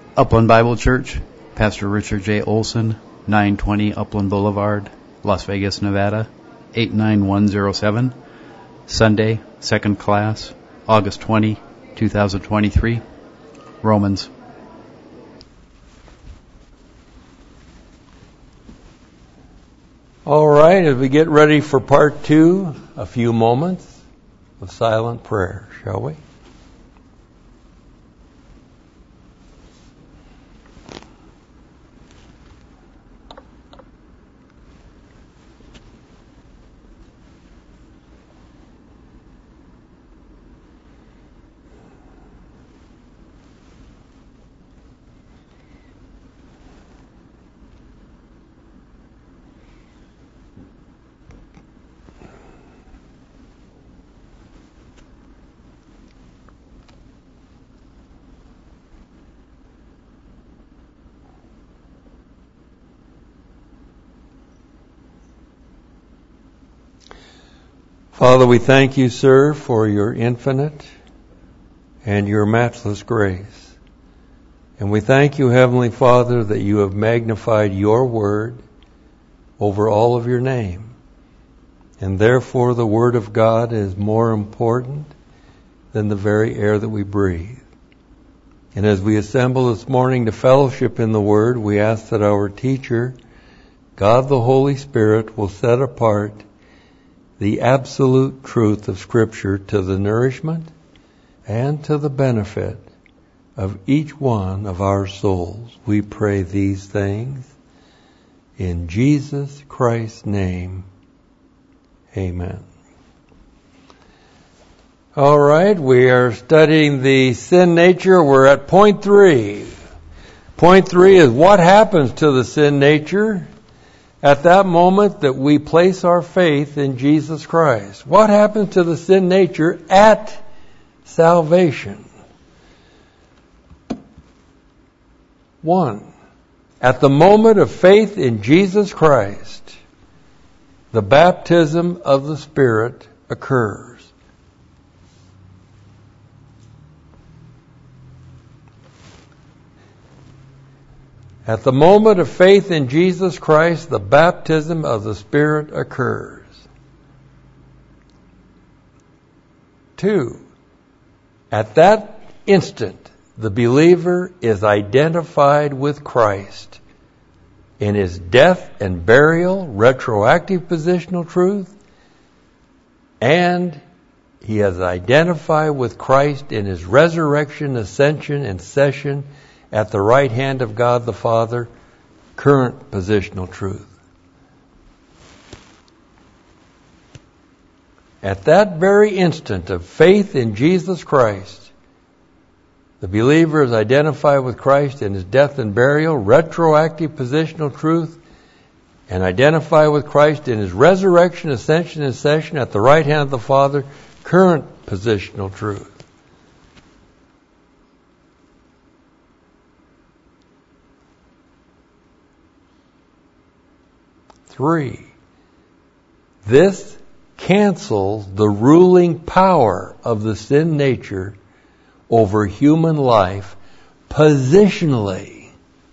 Upland Bible Church, Pastor Richard J. Olson, 920 Upland Boulevard, Las Vegas, Nevada, 89107. Sunday, second class, August 20, 2023. Romans. All right, as we get ready for part 2, a few moments of silent prayer, shall we? Father, we thank you, sir, for your infinite and your matchless grace. And we thank you, Heavenly Father, that you have magnified your word over all of your name. And therefore the word of God is more important than the very air that we breathe. And as we assemble this morning to fellowship in the word, we ask that our teacher, God the Holy Spirit, will set apart the absolute truth of Scripture to the nourishment and to the benefit of each one of our souls. We pray these things in Jesus Christ's name. Amen. All right, we are studying the sin nature. We're at point 3. Point 3 is what happens to the sin nature at that moment that we place our faith in Jesus Christ. What happens to the sin nature at salvation? 1. At the moment of faith in Jesus Christ, the baptism of the Spirit occurs. At the moment of faith in Jesus Christ, the baptism of the Spirit occurs. 2. At that instant, the believer is identified with Christ in his death and burial, retroactive positional truth, and he is identified with Christ in his resurrection, ascension, and session at the right hand of God the Father, current positional truth. At that very instant of faith in Jesus Christ, the believer is identified with Christ in his death and burial, retroactive positional truth, and identified with Christ in his resurrection, ascension, and session at the right hand of the Father, current positional truth. 3. This cancels the ruling power of the sin nature over human life positionally.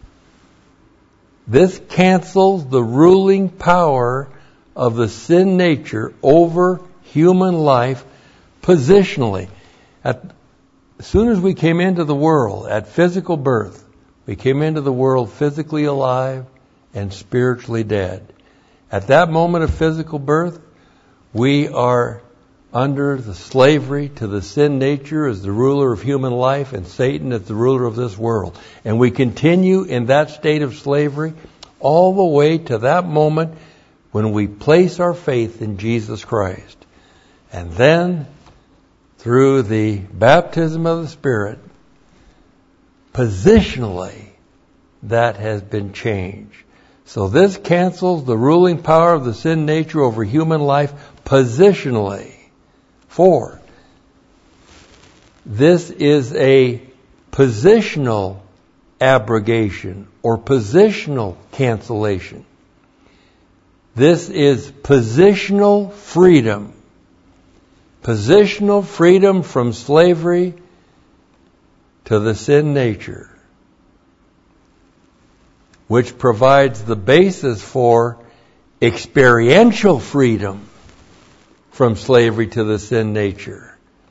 This cancels the ruling power of the sin nature over human life positionally. As soon as we came into the world, at physical birth, we came into the world physically alive and spiritually dead. At that moment of physical birth, we are under the slavery to the sin nature as the ruler of human life and Satan as the ruler of this world. And we continue in that state of slavery all the way to that moment when we place our faith in Jesus Christ. And then, through the baptism of the Spirit, positionally, that has been changed. So this cancels the ruling power of the sin nature over human life positionally. 4. This is a positional abrogation or positional cancellation. This is positional freedom. Positional freedom from slavery to the sin nature. which provides the basis for experiential freedom from slavery to the sin nature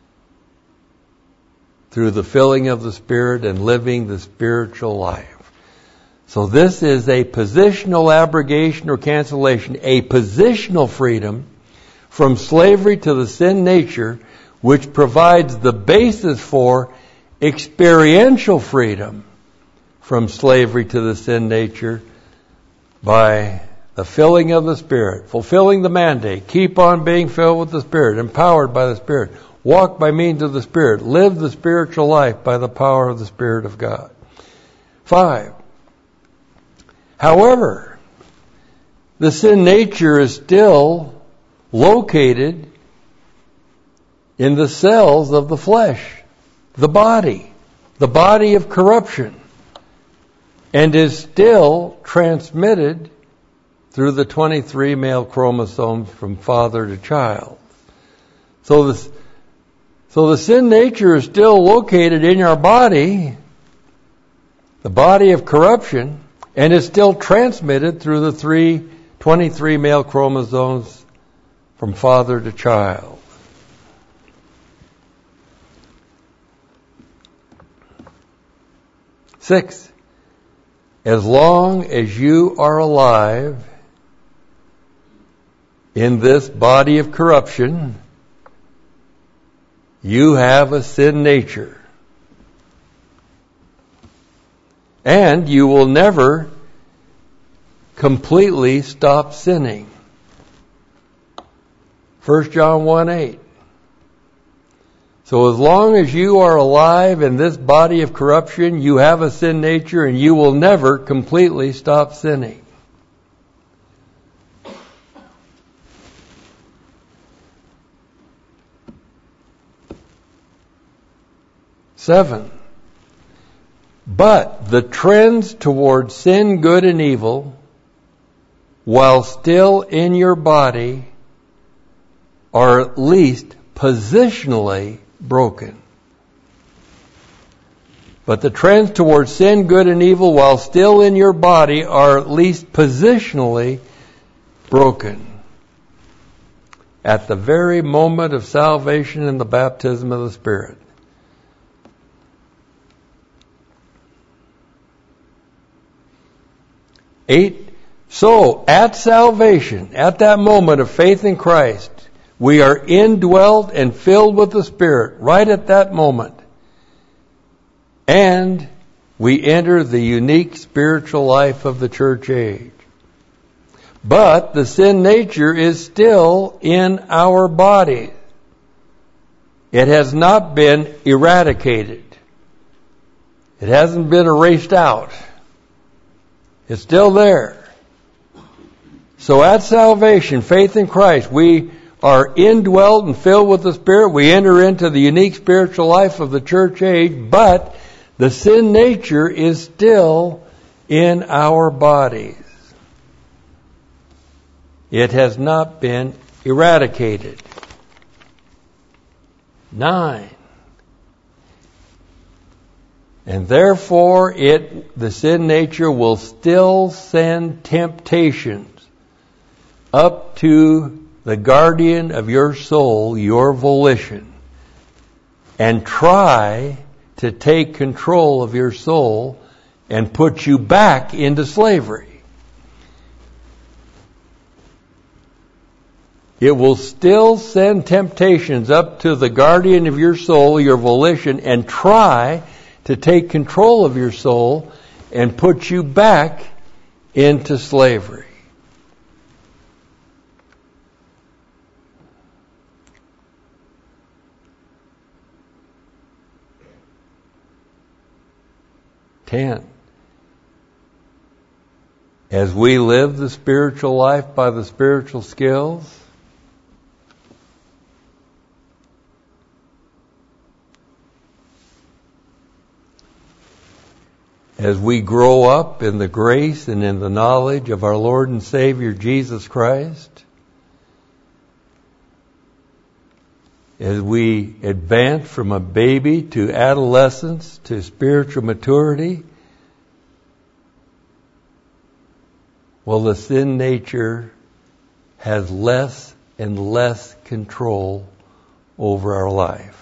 through the filling of the Spirit and living the spiritual life. So this is a positional abrogation or cancellation, a positional freedom from slavery to the sin nature, which provides the basis for experiential freedom from slavery to the sin nature by the filling of the Spirit, fulfilling the mandate. Keep on being filled with the Spirit, empowered by the Spirit. Walk by means of the Spirit. Live the spiritual life by the power of the Spirit of God. 5. However, the sin nature is still located in the cells of the flesh, the body of corruption, and is still transmitted through the 23 male chromosomes from father to child. So the sin nature is still located in our body, the body of corruption, and is still transmitted through the 23 male chromosomes from father to child. Six, as long as you are alive in this body of corruption, you have a sin nature. And you will never completely stop sinning. 1 John 1:8. So as long as you are alive in this body of corruption, you have a sin nature and you will never completely stop sinning. Seven. But the trends toward sin, good, and evil, while still in your body, are at least positionally broken. But the trends towards sin, good, and evil, while still in your body, are at least positionally broken. At the very moment of salvation and the baptism of the Spirit. 8. So, at salvation, at that moment of faith in Christ, we are indwelt and filled with the Spirit right at that moment. And we enter the unique spiritual life of the church age. But the sin nature is still in our body. It has not been eradicated. It hasn't been erased out. It's still there. So at salvation, faith in Christ, we are indwelt and filled with the Spirit. We enter into the unique spiritual life of the church age, but the sin nature is still in our bodies. It has not been eradicated. 9. And therefore the sin nature will still send temptations up to the guardian of your soul, your volition, and try to take control of your soul and put you back into slavery. It will still send temptations up to the guardian of your soul, your volition, and try to take control of your soul and put you back into slavery. As we live the spiritual life by the spiritual skills, as we grow up in the grace and in the knowledge of our Lord and Savior Jesus Christ, as we advance from a baby to adolescence to spiritual maturity, well, the sin nature has less and less control over our life.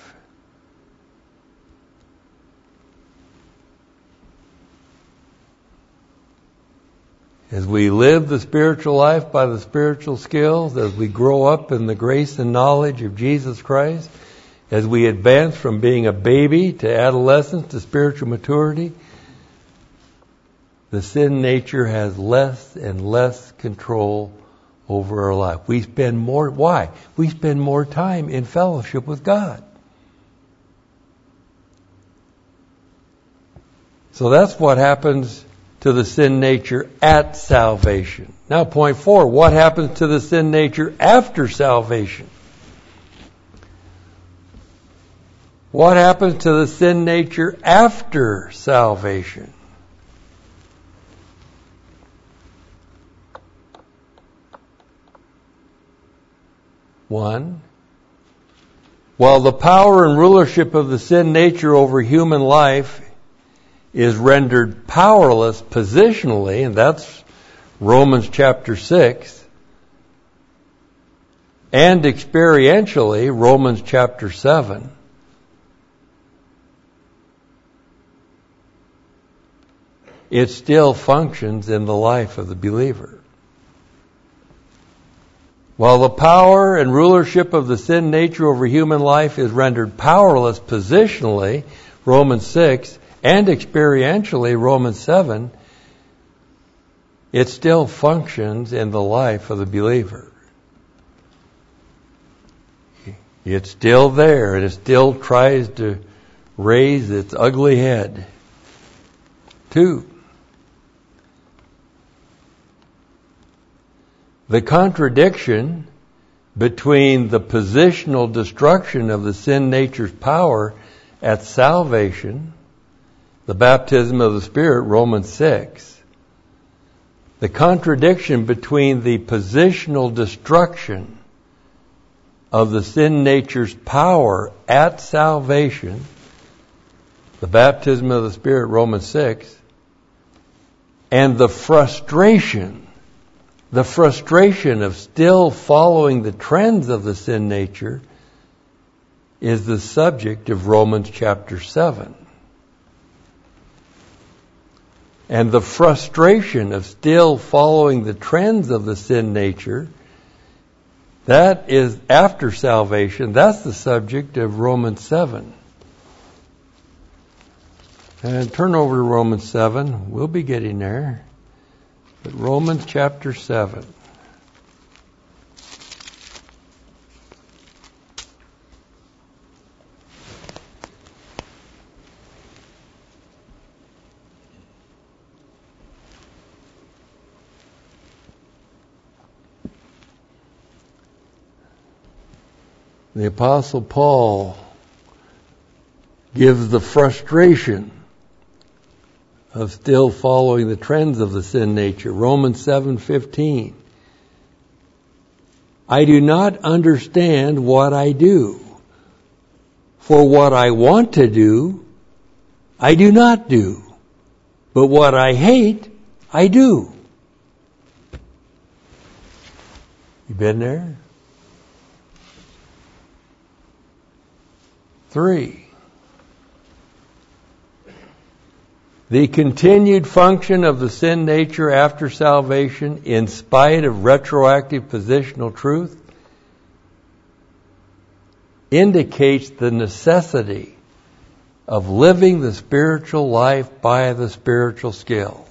As we live the spiritual life by the spiritual skills, as we grow up in the grace and knowledge of Jesus Christ, as we advance from being a baby to adolescence to spiritual maturity, the sin nature has less and less control over our life. We spend more, why? We spend more time in fellowship with God. So that's what happens to the sin nature at salvation. Now, point 4, what happens to the sin nature after salvation? What happens to the sin nature after salvation? One, while the power and rulership of the sin nature over human life is rendered powerless positionally, and that's Romans chapter 6, and experientially, Romans chapter 7, it still functions in the life of the believer. While the power and rulership of the sin nature over human life is rendered powerless positionally, Romans 6, and experientially, Romans 7, it still functions in the life of the believer. It's still there, and it still tries to raise its ugly head. 2, the contradiction between the positional destruction of the sin nature's power at salvation, the baptism of the Spirit, Romans 6. The contradiction between the positional destruction of the sin nature's power at salvation, the baptism of the Spirit, Romans 6, and the frustration of still following the trends of the sin nature is the subject of Romans chapter 7. And the frustration of still following the trends of the sin nature, that is after salvation, that's the subject of Romans 7. And turn over to Romans 7. We'll be getting there. But Romans chapter 7. The Apostle Paul gives the frustration of still following the trends of the sin nature. Romans 7:15. I do not understand what I do. For what I want to do, I do not do. But what I hate, I do. You been there? 3. The continued function of the sin nature after salvation, in spite of retroactive positional truth, indicates the necessity of living the spiritual life by the spiritual skill.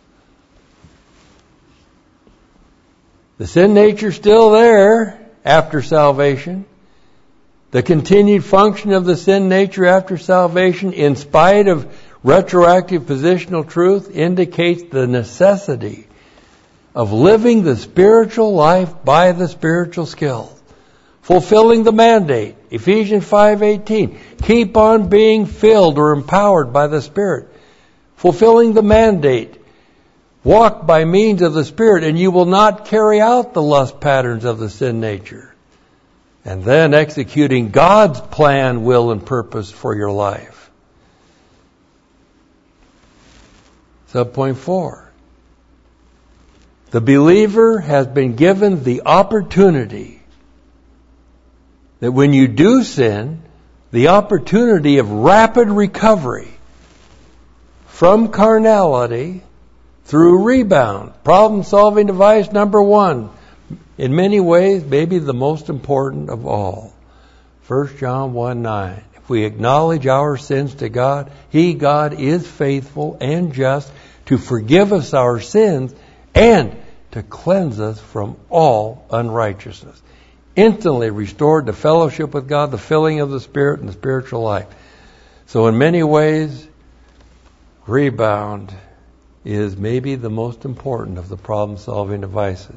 The sin nature's still there after salvation. The continued function of the sin nature after salvation, in spite of retroactive positional truth, indicates the necessity of living the spiritual life by the spiritual skill. Fulfilling the mandate, Ephesians 5:18. Keep on being filled or empowered by the Spirit. Fulfilling the mandate. Walk by means of the Spirit, and you will not carry out the lust patterns of the sin nature. And then executing God's plan, will, and purpose for your life. Subpoint 4. The believer has been given the opportunity that when you do sin, the opportunity of rapid recovery from carnality through rebound. Problem-solving device number 1. In many ways, maybe the most important of all. 1 John 1:9. If we acknowledge our sins to God, He, God, is faithful and just to forgive us our sins and to cleanse us from all unrighteousness. Instantly restored to fellowship with God, the filling of the Spirit, and the spiritual life. So in many ways, rebound is maybe the most important of the problem-solving devices.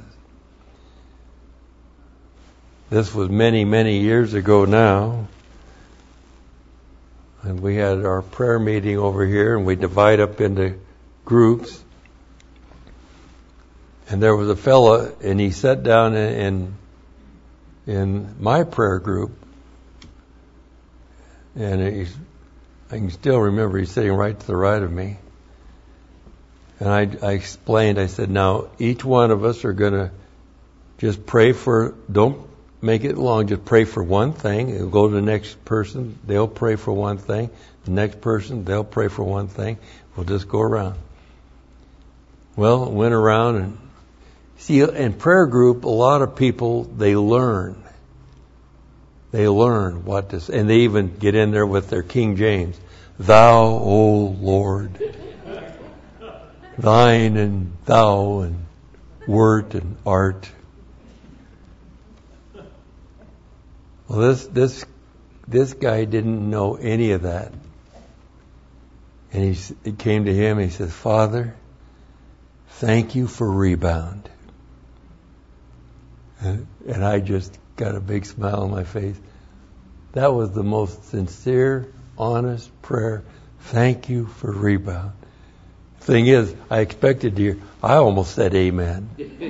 This was many, many years ago now. And we had our prayer meeting over here, and we divide up into groups. And there was a fella, and he sat down in my prayer group. And I can still remember he's sitting right to the right of me. And I explained, I said, now each one of us are going to just pray for, don't make it long, just pray for one thing. It'll go to the next person, they'll pray for one thing. The next person, they'll pray for one thing. We'll just go around. Well, went around and see, in prayer group, a lot of people, they learn what to say. And they even get in there with their King James. Thou, O Lord, thine and thou and wert and art. Well, this guy didn't know any of that. And he came to him and he says, Father, thank you for rebound. And I just got a big smile on my face. That was the most sincere, honest prayer. Thank you for rebound. Thing is, I expected to hear, I almost said amen.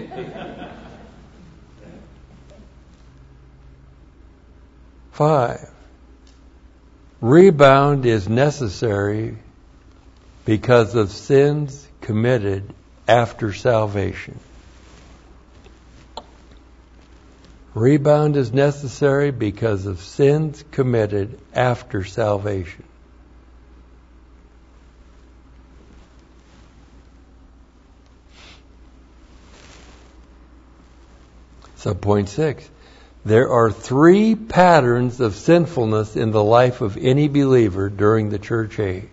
5. Rebound is necessary because of sins committed after salvation. Rebound is necessary because of sins committed after salvation. Subpoint 6. There are 3 patterns of sinfulness in the life of any believer during the church age.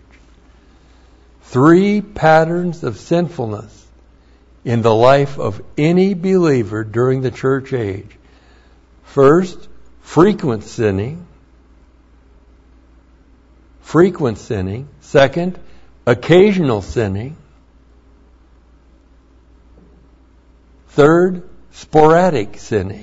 3 patterns of sinfulness in the life of any believer during the church age. First, frequent sinning. Second, occasional sinning. Third, sporadic sinning.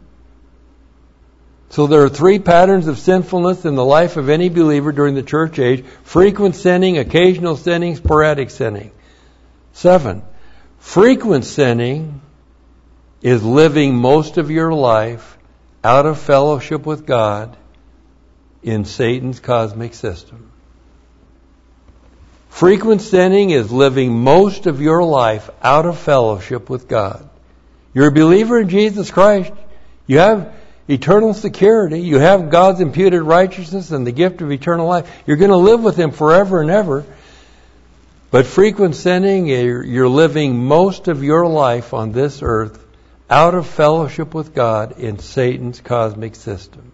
So there are 3 patterns of sinfulness in the life of any believer during the church age. Frequent sinning, occasional sinning, sporadic sinning. 7. Frequent sinning is living most of your life out of fellowship with God in Satan's cosmic system. Frequent sinning is living most of your life out of fellowship with God. You're a believer in Jesus Christ. You have eternal security. You have God's imputed righteousness and the gift of eternal life. You're going to live with Him forever and ever. But frequent sinning, you're living most of your life on this earth out of fellowship with God in Satan's cosmic system.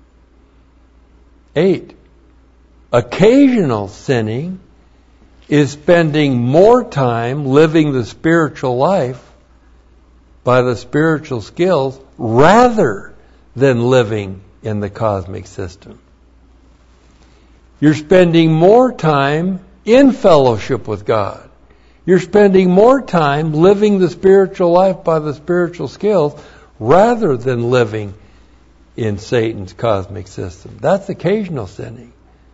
8. Occasional sinning is spending more time living the spiritual life by the spiritual skills rather than living in the cosmic system. You're spending more time in fellowship with God. You're spending more time living the spiritual life by the spiritual skills rather than living in Satan's cosmic system. That's occasional sinning.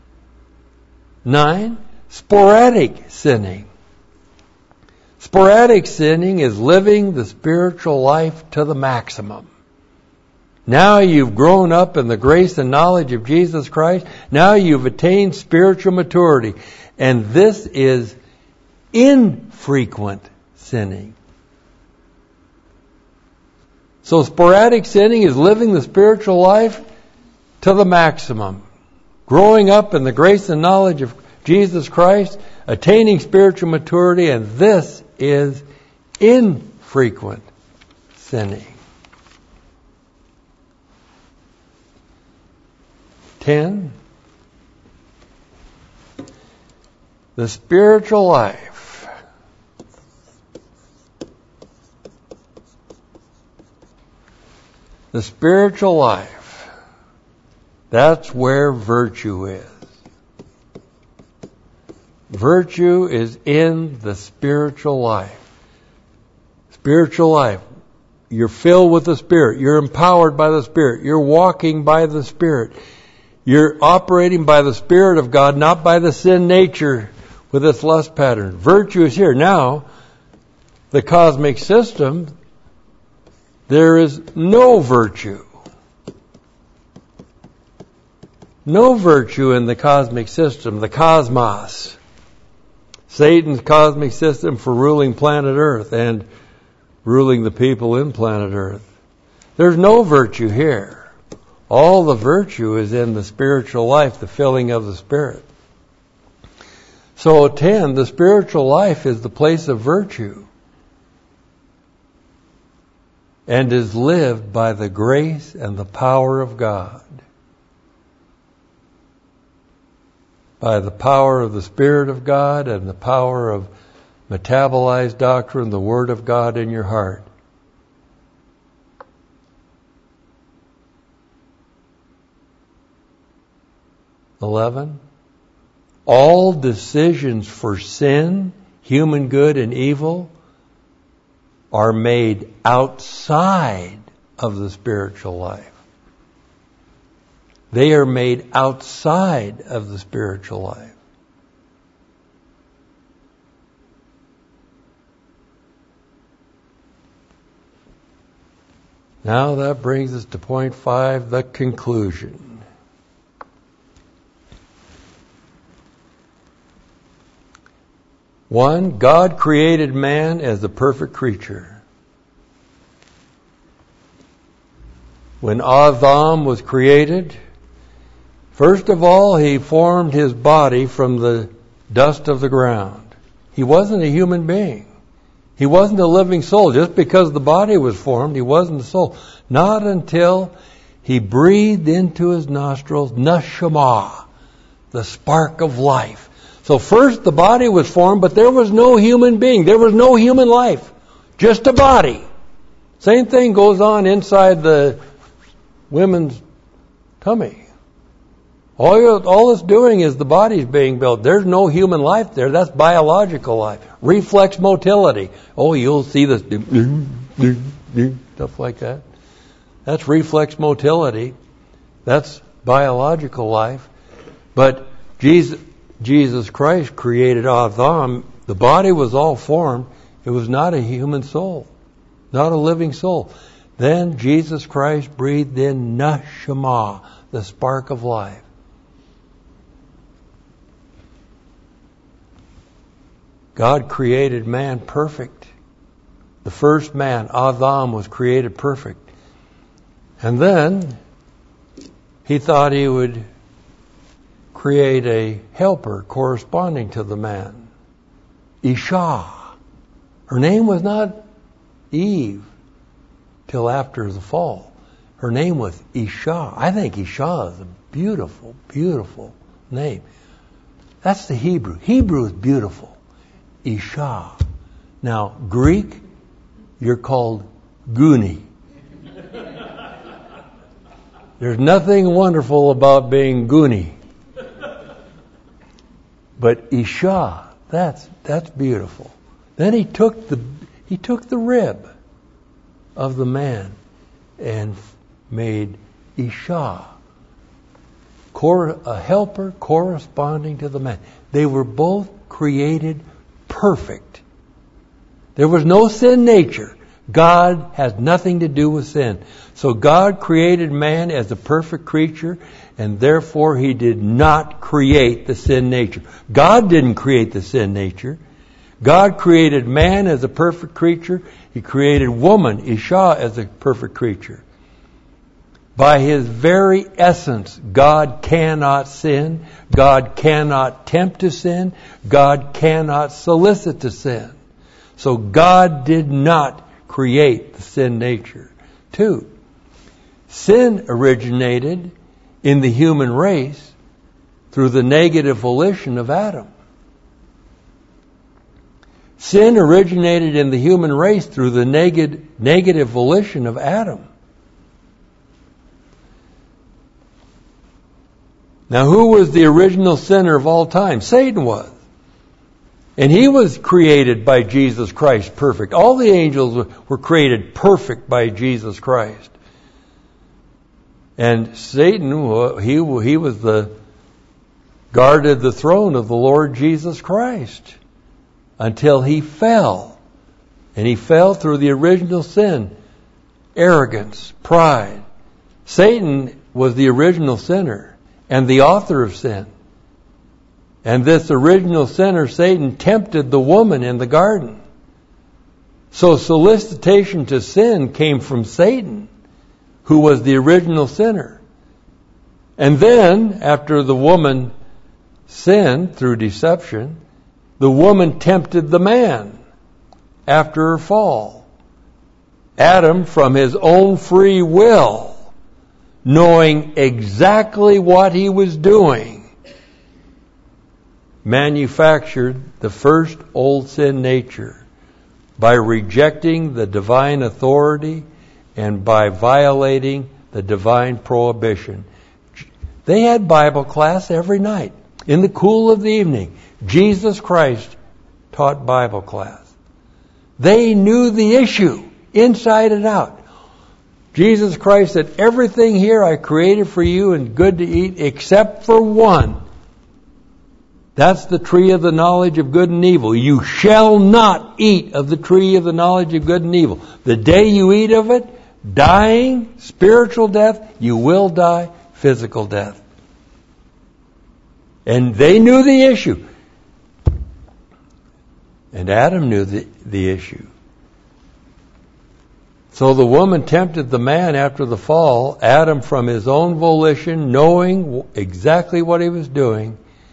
9. Sporadic sinning. Sporadic sinning is living the spiritual life to the maximum. Now you've grown up in the grace and knowledge of Jesus Christ. Now you've attained spiritual maturity. And this is infrequent sinning. So sporadic sinning is living the spiritual life to the maximum. Growing up in the grace and knowledge of Jesus Christ, attaining spiritual maturity, and this is infrequent sinning. 10. The spiritual life. The spiritual life. That's where virtue is. Virtue is in the spiritual life. Spiritual life. You're filled with the Spirit. You're empowered by the Spirit. You're walking by the Spirit. You're operating by the Spirit of God, not by the sin nature with its lust pattern. Virtue is here. Now, the cosmic system, there is no virtue. No virtue in the cosmic system, the cosmos. Satan's cosmic system for ruling planet Earth and ruling the people in planet Earth. There's no virtue here. All the virtue is in the spiritual life, the filling of the Spirit. So 10, the spiritual life is the place of virtue and is lived by the grace and the power of God. By the power of the Spirit of God and the power of metabolized doctrine, the Word of God in your heart. (11) All decisions for sin, human good and evil, are made outside of the spiritual life. They are made outside of the spiritual life. Now that brings us to point 5, the conclusion. 1, God created man as a perfect creature. When Adam was created, first of all, he formed his body from the dust of the ground. He wasn't a human being. He wasn't a living soul. Just because the body was formed, he wasn't a soul. Not until he breathed into his nostrils neshama, the spark of life. So first the body was formed, but there was no human being. There was no human life. Just a body. Same thing goes on inside the women's tummy. All it's doing is the body's being built. There's no human life there. That's biological life. Reflex motility. Oh, you'll see this stuff like that. That's reflex motility. That's biological life. But Jesus Christ created Adam. The body was all formed. It was not a human soul. Not a living soul. Then Jesus Christ breathed in neshama, the spark of life. God created man perfect. The first man, Adam, was created perfect. And then he thought he would create a helper corresponding to the man. Isha. Her name was not Eve till after the fall. Her name was Isha. I think Isha is a beautiful, beautiful name. That's the Hebrew. Hebrew is beautiful. Isha. Now, Greek, you're called Guni. There's nothing wonderful about being Guni. But Isha, that's beautiful. Then he took the rib of the man and made Isha, a helper corresponding to the man. They were both created perfect. There was no sin nature. God has nothing to do with sin. So God created man as a perfect creature, and therefore he did not create the sin nature. God didn't create the sin nature. God created man as a perfect creature. He created woman, Isha, as a perfect creature. By His very essence, God cannot sin. God cannot tempt to sin. God cannot solicit to sin. So God did not create the sin nature. 2, sin originated in the human race through the negative volition of Adam. Sin originated in the human race through the negative volition of Adam. Now, who was the original sinner of all time? Satan was. And he was created by Jesus Christ perfect. All the angels were created perfect by Jesus Christ. And Satan, he was guarded the throne of the Lord Jesus Christ until he fell. And he fell through the original sin, arrogance, pride. Satan was the original sinner and the author of sin. And this original sinner, Satan, tempted the woman in the garden. So solicitation to sin came from Satan, who was the original sinner. And then, after the woman sinned through deception, the woman tempted the man after her fall. Adam, from his own free will, knowing exactly what he was doing, manufactured the first old sin nature by rejecting the divine authority and by violating the divine prohibition. They had Bible class every night. In the cool of the evening, Jesus Christ taught Bible class. They knew the issue inside and out. Jesus Christ said, everything here I created for you and good to eat except for one. That's the tree of the knowledge of good and evil. You shall not eat of the tree of the knowledge of good and evil. The day you eat of it, dying, spiritual death, you will die, physical death. And they knew the issue. And Adam knew the issue. So the woman tempted the man after the fall. Adam, from his own volition, knowing exactly what he was doing,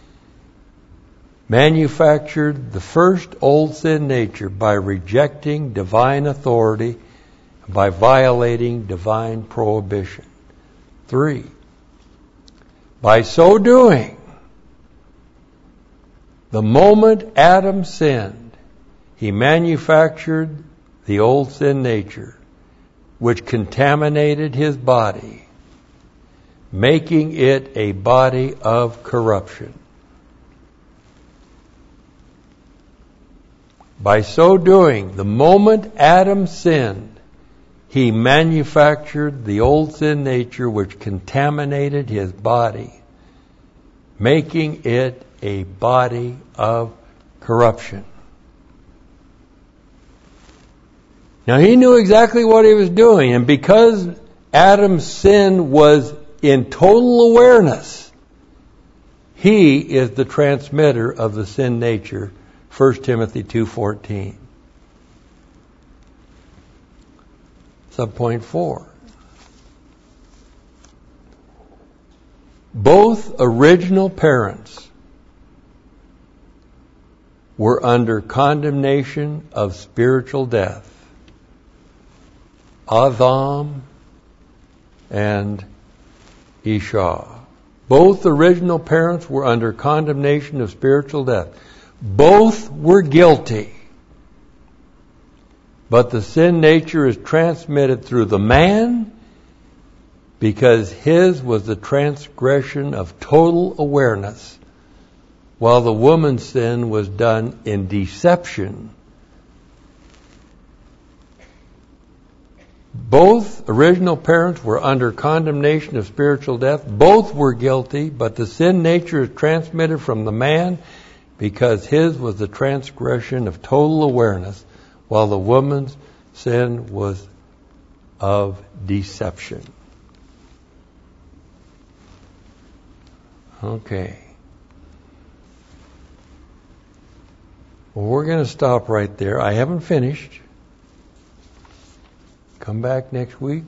manufactured the first old sin nature by rejecting divine authority, by violating divine prohibition. 3, by so doing, the moment Adam sinned, he manufactured the old sin nature, which contaminated his body, making it a body of corruption. By so doing, the moment Adam sinned, he manufactured the old sin nature which contaminated his body, making it a body of corruption. Now he knew exactly what he was doing, and because Adam's sin was in total awareness, he is the transmitter of the sin nature. 1 Timothy 2:14. Subpoint 4. Both original parents were under condemnation of spiritual death. Adam and Isha. Both original parents were under condemnation of spiritual death. Both were guilty. But the sin nature is transmitted through the man because his was the transgression of total awareness, while the woman's sin was done in deception. Both original parents were under condemnation of spiritual death. Both were guilty, but the sin nature is transmitted from the man because his was the transgression of total awareness, while the woman's sin was of deception. Okay. Well, we're going to stop right there. I haven't finished. Come back next week.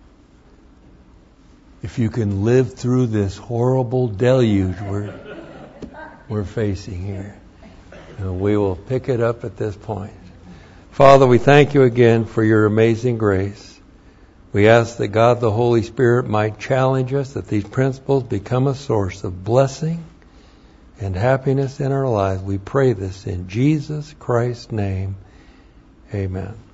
If you can live through this horrible deluge we're facing here. We will pick it up at this point. Father, we thank you again for your amazing grace. We ask that God the Holy Spirit might challenge us, that these principles become a source of blessing and happiness in our lives. We pray this in Jesus Christ's name. Amen.